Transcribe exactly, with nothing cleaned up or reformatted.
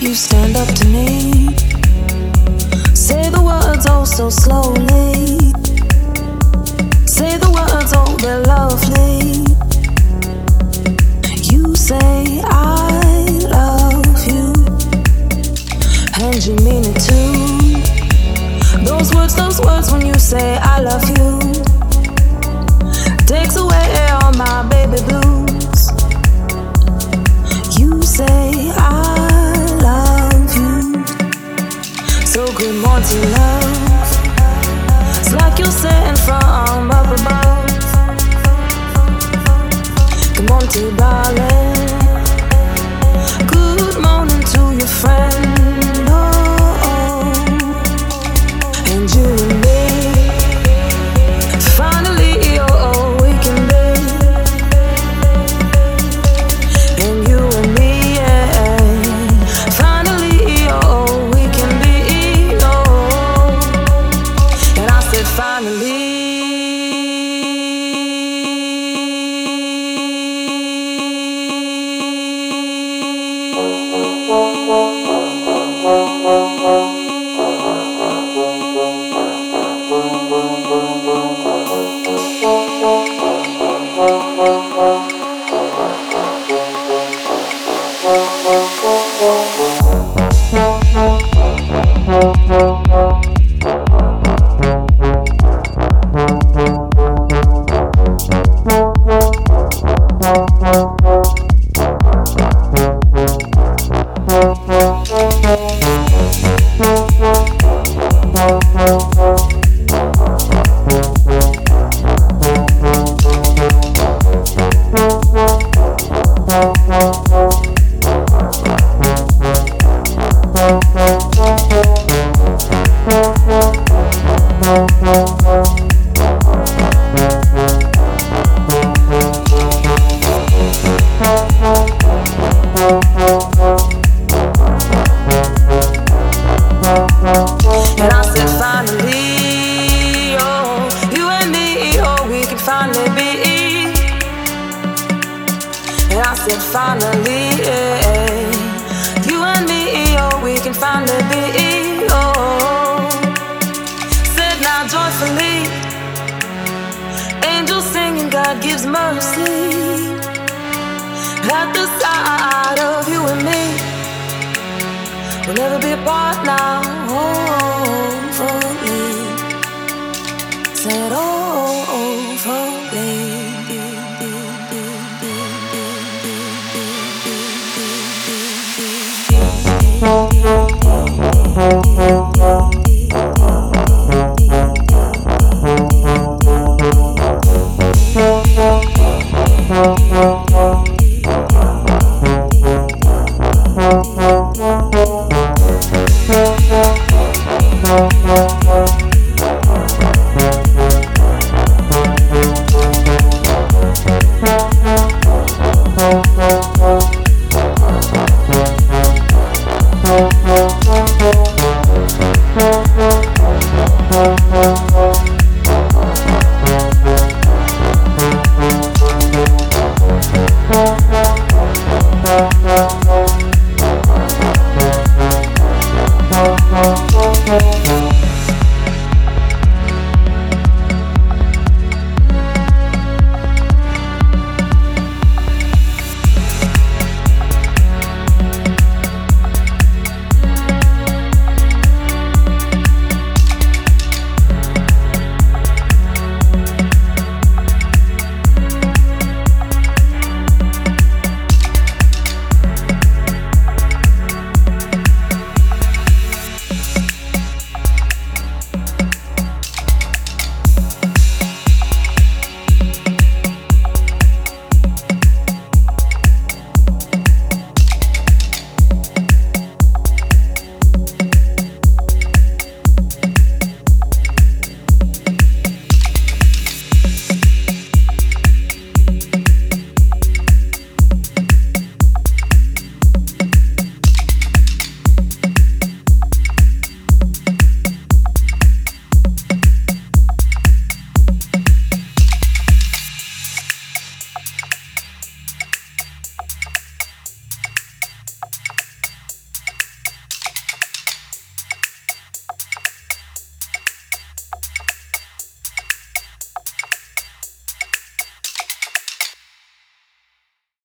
you stand up to me. Say the words oh so slowly. Say the words oh they're lovely. You say I love you, and you mean it too. Those words, those words when you say I love you takes away all my baby blues. You say I love you. So good morning, love. It's like you're sitting from up above. Good morning, darling. Good morning to your friend. Oh, oh. And you and me, finally, oh, oh, we can be. And you and me, yeah, finally, oh, oh, we can be. Oh, and I said finally. And I said finally, oh, you and me, oh, we can finally be. And I said finally, yeah, you and me, oh, we can finally be. Oh, said now joyfully, angels singing, God gives mercy at the sight of you and me. We'll never be apart now, oh, for me. Said, oh, oh, for me. Oh,